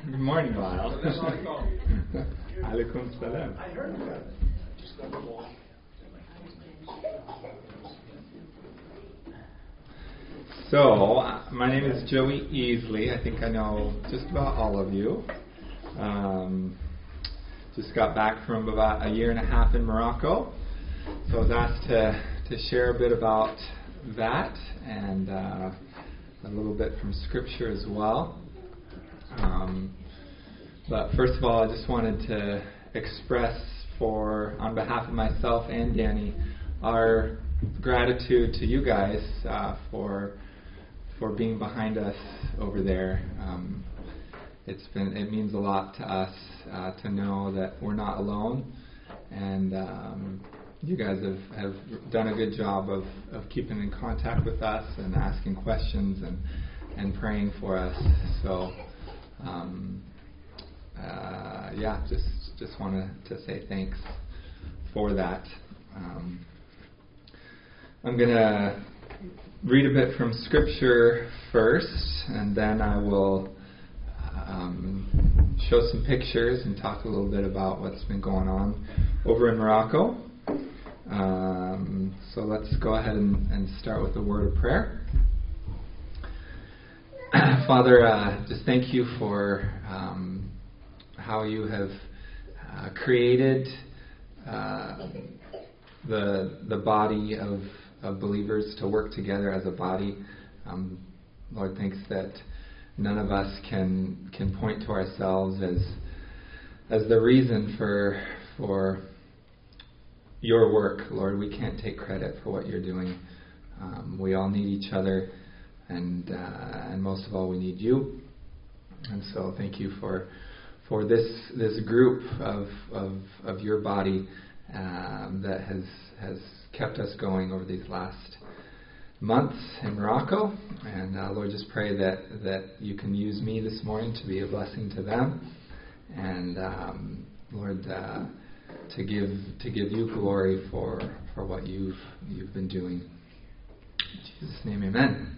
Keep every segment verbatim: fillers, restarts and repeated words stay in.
Good morning, Lyle. That's all I call. Alaikum salam. I heard about it. Just got the ball. So, uh, my name is Joey Easley. I think I know just about all of you. Um, just got back from about a year and a half in Morocco. So I was asked to, to share a bit about that and uh, a little bit from Scripture as well. Um, but first of all, I just wanted to express for, on behalf of myself and Danny, our gratitude to you guys uh, for for being behind us over there. Um, it's been it means a lot to us uh, to know that we're not alone, and um, you guys have, have done a good job of, of keeping in contact with us and asking questions and and praying for us. So. Um, uh, yeah, just just wanted to say thanks for that. Um, I'm going to read a bit from Scripture first, and then I will um, show some pictures and talk a little bit about what's been going on over in Morocco. Um, so let's go ahead and, and start with a word of prayer. Father, uh, just thank you for um, how you have uh, created uh, the the body of, of believers to work together as a body. Um, Lord, thanks that none of us can can point to ourselves as as the reason for for your work, Lord. We can't take credit for what you're doing. Um, we all need each other. And uh, and most of all, we need you. And so, thank you for for this this group of of, of your body um, that has has kept us going over these last months in Morocco. And uh, Lord, just pray that that you can use me this morning to be a blessing to them. And um, Lord, uh, to give to give you glory for for what you've you've been doing. In Jesus' name, amen.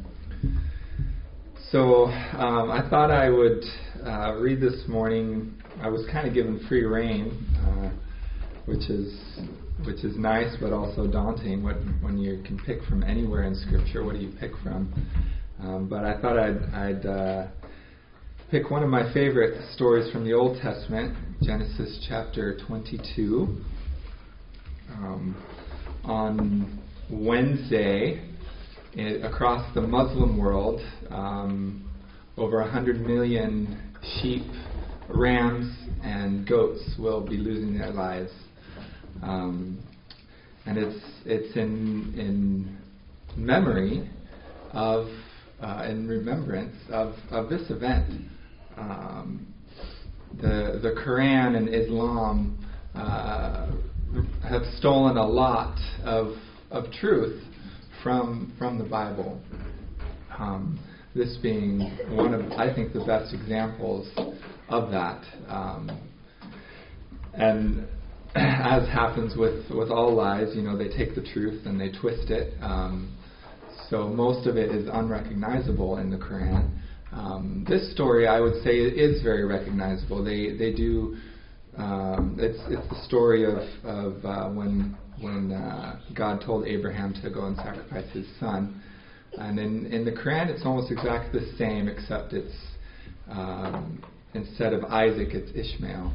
So um, I thought I would uh, read this morning. I was kind of given free rein, uh, which is which is nice, but also daunting. What, when you can pick from anywhere in Scripture, what do you pick from? Um, but I thought I'd, I'd uh, pick one of my favorite stories from the Old Testament, Genesis chapter twenty-two. Um, on Wednesday, It, across the Muslim world, um, over one hundred million sheep, rams, and goats will be losing their lives. Um, and it's it's in in memory of, uh, in remembrance of, of this event. Um, the the Quran and Islam uh, have stolen a lot of of truth from from the Bible. Um, this being one of, I think, the best examples of that. Um, and as happens with, with all lies, you know, they take the truth and they twist it. Um, so most of it is unrecognizable in the Quran. Um, this story, I would say, is very recognizable. They they do. Um, it's it's the story of of uh, when. when uh, God told Abraham to go and sacrifice his son. And in, in the Quran, it's almost exactly the same, except it's, um, instead of Isaac, it's Ishmael,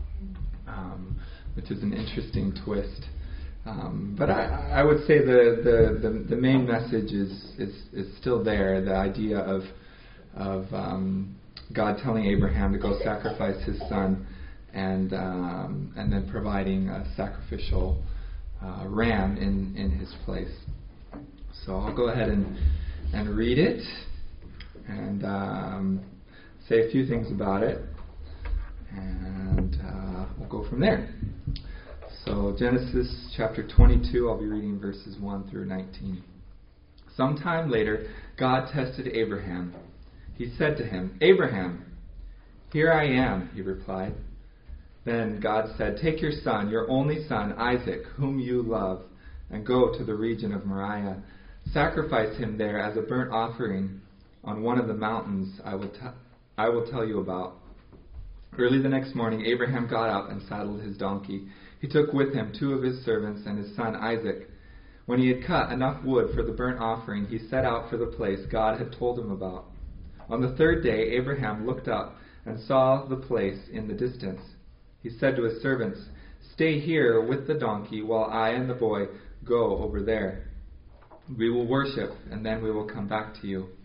um, which is an interesting twist. Um, but I, I would say the, the, the, the main message is, is, is still there, the idea of, of um, God telling Abraham to go sacrifice his son and, um, and then providing a sacrificial Uh, ram in, in his place. So I'll go ahead and, and read it and um, say a few things about it, and uh, we'll go from there. So Genesis chapter twenty-two, I'll be reading verses one through nineteen. Sometime later, God tested Abraham. He said to him, "Abraham." "Here I am," he replied. Then God said, "Take your son, your only son, Isaac, whom you love, and go to the region of Moriah. Sacrifice him there as a burnt offering on one of the mountains I will, t- I will tell you about. Early the next morning, Abraham got up and saddled his donkey. He took with him two of his servants and his son Isaac. When he had cut enough wood for the burnt offering, he set out for the place God had told him about. On the third day, Abraham looked up and saw the place in the distance. He said to his servants, "Stay here with the donkey while I and the boy go over there. We will worship, and then we will come back to you."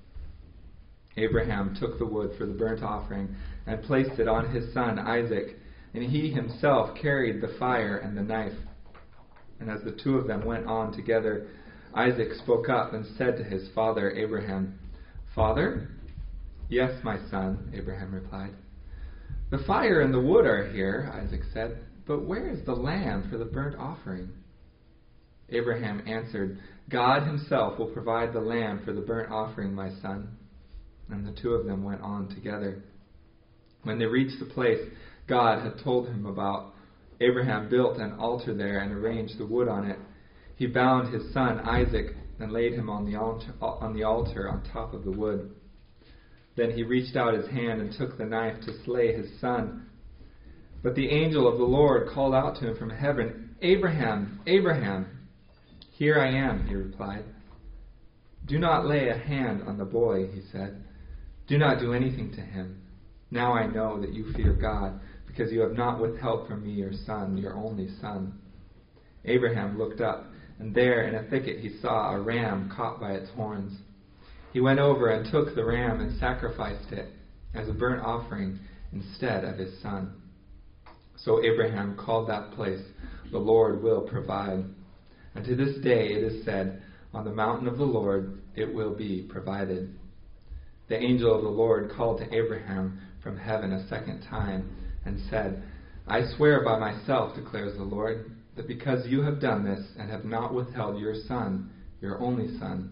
Abraham took the wood for the burnt offering and placed it on his son Isaac, and he himself carried the fire and the knife. And as the two of them went on together, Isaac spoke up and said to his father Abraham, "Father?" "Yes, my son," Abraham replied. "The fire and the wood are here," Isaac said, "but where is the lamb for the burnt offering?" Abraham answered, "God himself will provide the lamb for the burnt offering, my son." And the two of them went on together. When they reached the place God had told him about, Abraham built an altar there and arranged the wood on it. He bound his son Isaac and laid him on the altar, on the altar on top of the wood. Then he reached out his hand and took the knife to slay his son. But the angel of the Lord called out to him from heaven, "Abraham, Abraham!" "Here I am," he replied. "Do not lay a hand on the boy," he said. "Do not do anything to him. Now I know that you fear God, because you have not withheld from me your son, your only son." Abraham looked up, and there in a thicket he saw a ram caught by its horns. He went over and took the ram and sacrificed it as a burnt offering instead of his son. So Abraham called that place, "The Lord will provide." And to this day it is said, "On the mountain of the Lord it will be provided." The angel of the Lord called to Abraham from heaven a second time and said, "I swear by myself, declares the Lord, that because you have done this and have not withheld your son, your only son,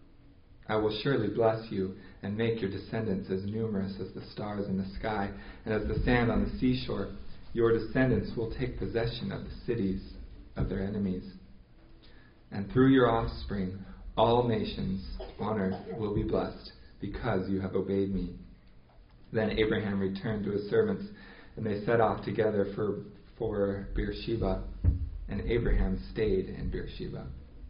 I will surely bless you and make your descendants as numerous as the stars in the sky and as the sand on the seashore. Your descendants will take possession of the cities of their enemies. And through your offspring, all nations on earth will be blessed, because you have obeyed me." Then Abraham returned to his servants, and they set off together for, for Beersheba, and Abraham stayed in Beersheba.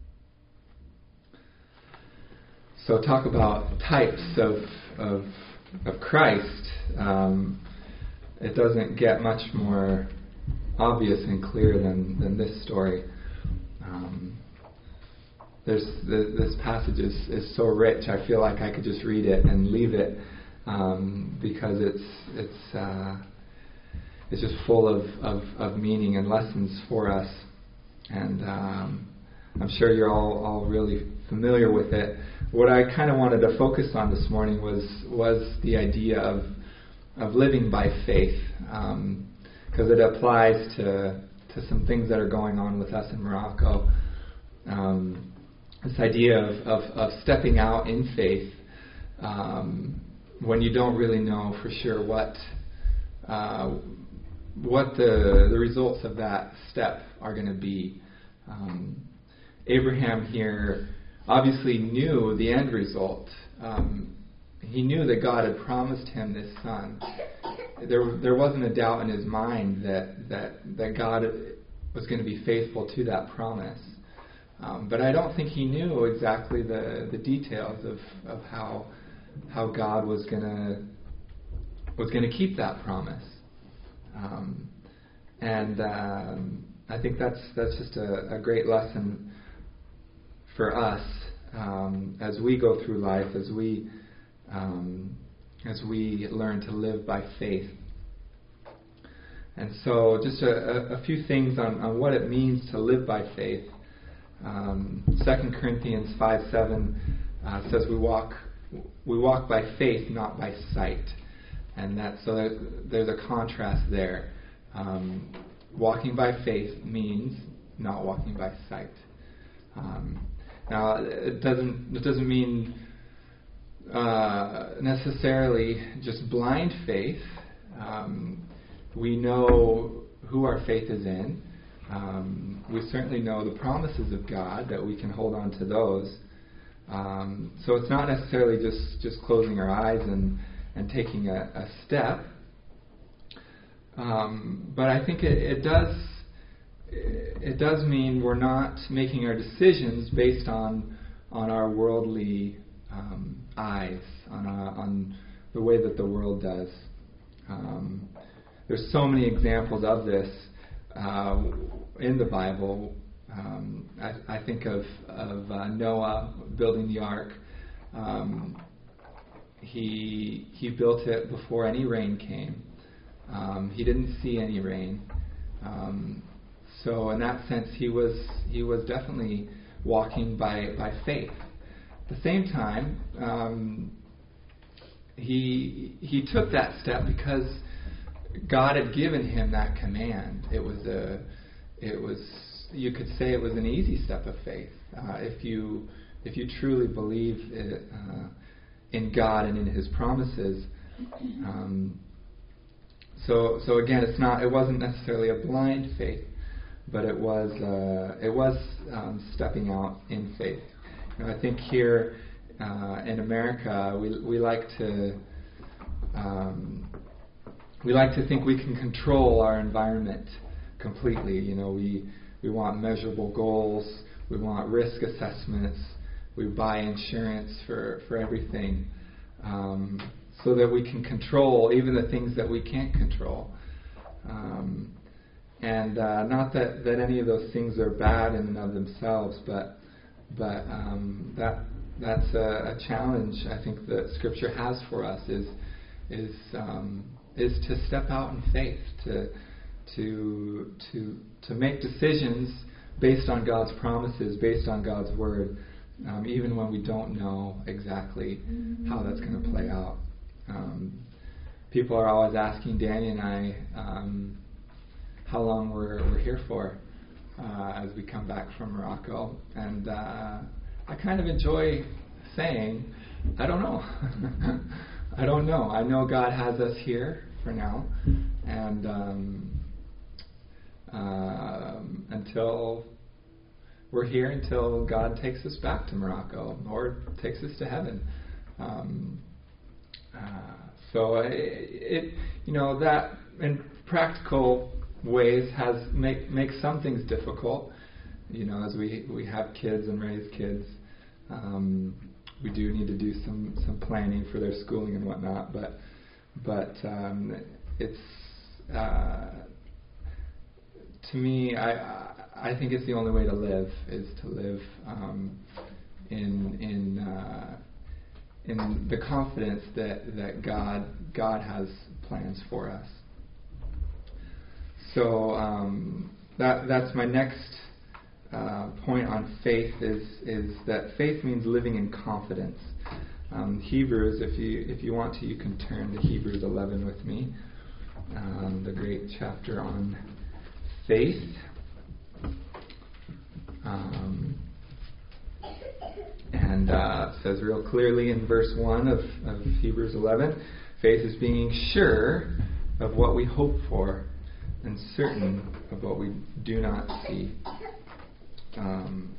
So talk about types of of, of Christ. Um, it doesn't get much more obvious and clear than, than this story. Um, There's the, this passage is, is so rich. I feel like I could just read it and leave it um, because it's it's uh, it's just full of, of, of meaning and lessons for us. And um, I'm sure you're all, all really familiar with it. What I kind of wanted to focus on this morning was was the idea of of living by faith, because um, it applies to to some things that are going on with us in Morocco. Um, This idea of, of, of stepping out in faith um, when you don't really know for sure what uh, what the the results of that step are going to be. Um, Abraham here obviously knew the end result. Um, he knew that God had promised him this son. There there wasn't a doubt in his mind that that, that God was going to be faithful to that promise. Um, but I don't think he knew exactly the, the details of, of how how God was gonna was gonna keep that promise, um, and um, I think that's that's just a, a great lesson for us um, as we go through life, as we um, as we learn to live by faith. And so, just a, a, a few things on, on what it means to live by faith. Um, Second Corinthians five seven uh, says we walk we walk by faith, not by sight, and that so there's, there's a contrast there. Um, walking by faith means not walking by sight. Um, now it doesn't it doesn't mean uh, necessarily just blind faith. Um, we know who our faith is in. Um, we certainly know the promises of God, that we can hold on to those. Um, so it's not necessarily just, just closing our eyes and, and taking a, a step. um, but I think it, it does it does mean we're not making our decisions based on on our worldly um, eyes, on our, on the way that the world does. Um, there's so many examples of this uh, in the Bible. Um, I, I think of, of uh, Noah building the ark. Um, he he built it before any rain came. Um, he didn't see any rain. Um, so in that sense, he was he was definitely walking by by faith. At the same time, um, he he took that step because God had given him that command. It was a it was you could say it was an easy step of faith uh, if you if you truly believe it, uh, in God and in His promises. Um, so so again, it's not it wasn't necessarily a blind faith, but it was uh, it was um, stepping out in faith. You know, I think here uh, in America, we we like to um, we like to think we can control our environment completely. You know, we we want measurable goals, we want risk assessments, we buy insurance for for everything, um, so that we can control even the things that we can't control. Um, and uh, not that, that any of those things are bad in and of themselves, but but um, that that's a, a challenge I think that Scripture has for us is is um, is to step out in faith, to to to to make decisions based on God's promises, based on God's word, um, even when we don't know exactly how that's going to play out. Um, people are always asking Danny and I um, how long we're we're here for uh, as we come back from Morocco, and uh, I kind of enjoy saying, I don't know. I don't know. I know God has us here for now, and um, uh, until we're here, until God takes us back to Morocco or takes us to heaven. Um, uh, so it, it, you know, that in practical ways has make makes some things difficult. You know, as we we have kids and raise kids, um, we do need to do some some planning for their schooling and whatnot. But but um, it's uh, to me, I I think it's the only way to live is to live um, in in uh, in the confidence that, that God God has plans for us. So um, that that's my next uh, point on faith is is that faith means living in confidence. Um, Hebrews, if you if you want to, you can turn to Hebrews eleven with me, um, the great chapter on faith. Um, and uh, it says real clearly in verse one of, of Hebrews eleven, faith is being sure of what we hope for and certain of what we do not see. Um,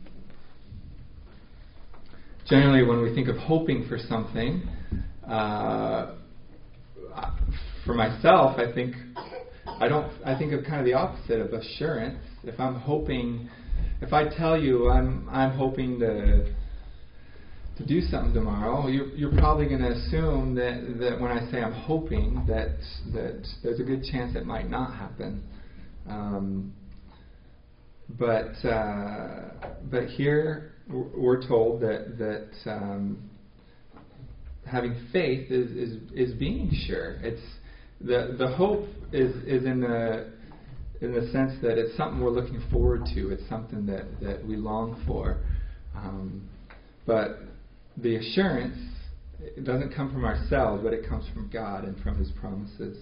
generally, when we think of hoping for something, uh, for myself, I think I don't. I think of kind of the opposite of assurance. If I'm hoping, if I tell you I'm I'm hoping to to do something tomorrow, you're you're probably going to assume that, that when I say I'm hoping that that there's a good chance it might not happen. Um, but uh, but here we're told that that um, having faith is, is is being sure. It's the the hope is is in the in the sense that it's something we're looking forward to. It's something that, that we long for. Um, but the assurance, it doesn't come from ourselves, but it comes from God and from His promises.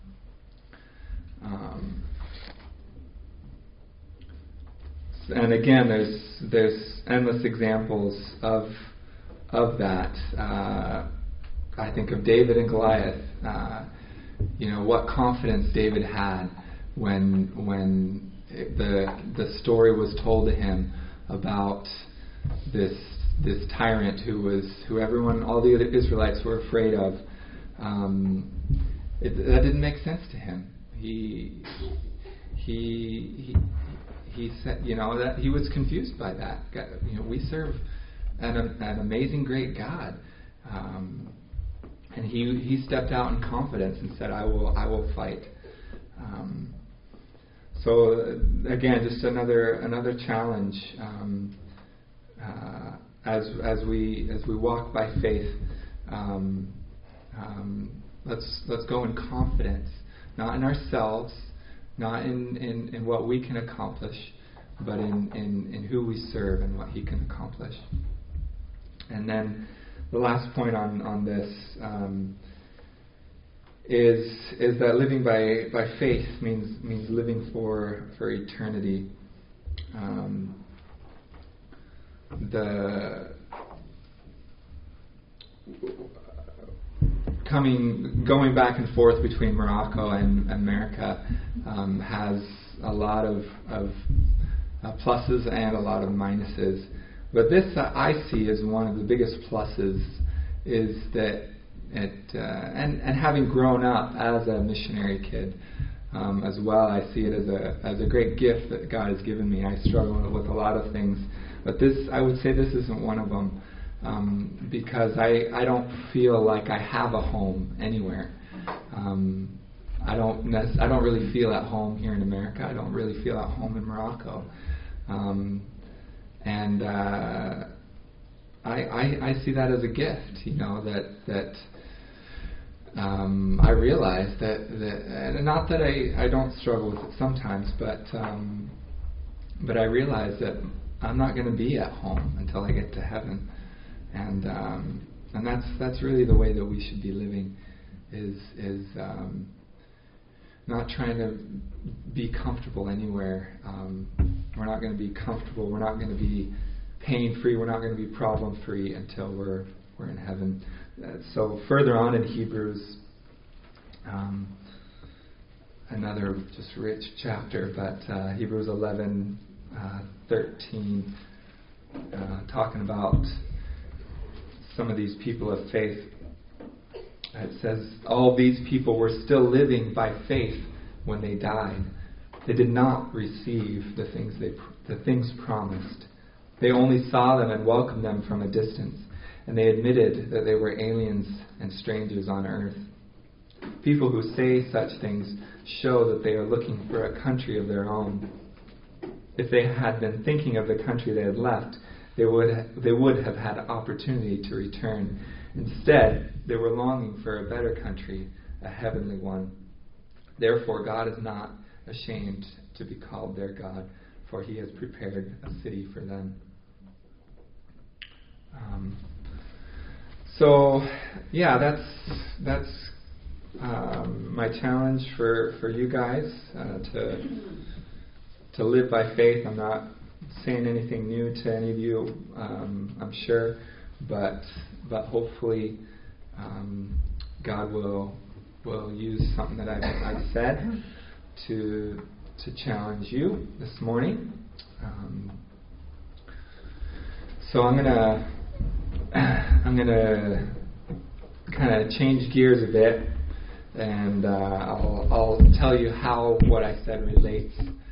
Um, and again, there's there's endless examples of of that. Uh, I think of David and Goliath. Uh, you know, what confidence David had when when the the story was told to him about this this tyrant who was who everyone, all the other Israelites were afraid of. Um, it, that didn't make sense to him. he he he he said, you know, that he was confused by that. God, you know, we serve an, an amazing, great God, um, and he he stepped out in confidence and said, "I will I will fight." Um, so again, just another another challenge um, uh, as as we as we walk by faith. Um, um, let's let's go in confidence, not in ourselves, not in, in, in what we can accomplish, but in, in, in who we serve and what He can accomplish. And then the last point on on this um, is is that living by, by faith means means living for for eternity. Um, the coming going back and forth between Morocco and America um, has a lot of, of uh, pluses and a lot of minuses. But this uh, I see as one of the biggest pluses is that it, uh, and, and having grown up as a missionary kid um, as well, I see it as a as a great gift that God has given me. I struggle with a lot of things, but this I would say this isn't one of them. Um, because I, I don't feel like I have a home anywhere. Um, I don't nec- I don't really feel at home here in America. I don't really feel at home in Morocco. Um, and uh, I, I I see that as a gift, you know, that that um, I realize that, that and not that I, I don't struggle with it sometimes, but um, but I realize that I'm not going to be at home until I get to heaven. And um, and that's that's really the way that we should be living, is is um, not trying to be comfortable anywhere. Um, we're not going to be comfortable. We're not going to be pain free. We're not going to be problem free until we're we're in heaven. Uh, so further on in Hebrews, um, another just rich chapter, but uh, Hebrews eleven uh, thirteen, uh, talking about some of these people of faith. It says, all these people were still living by faith when they died. They did not receive the things they the things promised. They only saw them and welcomed them from a distance, and they admitted that they were aliens and strangers on earth. People who say such things show that they are looking for a country of their own. If they had been thinking of the country they had left, They would they would have had opportunity to return. Instead, they were longing for a better country, a heavenly one. Therefore, God is not ashamed to be called their God, for He has prepared a city for them. Um, so, yeah, that's that's um, my challenge for for you guys uh, to to live by faith. I'm not saying anything new to any of you, um, I'm sure, but but hopefully um, God will will use something that I've, I've said to to challenge you this morning. Um, so I'm gonna I'm gonna kind of change gears a bit, and uh, I'll I'll tell you how what I said relates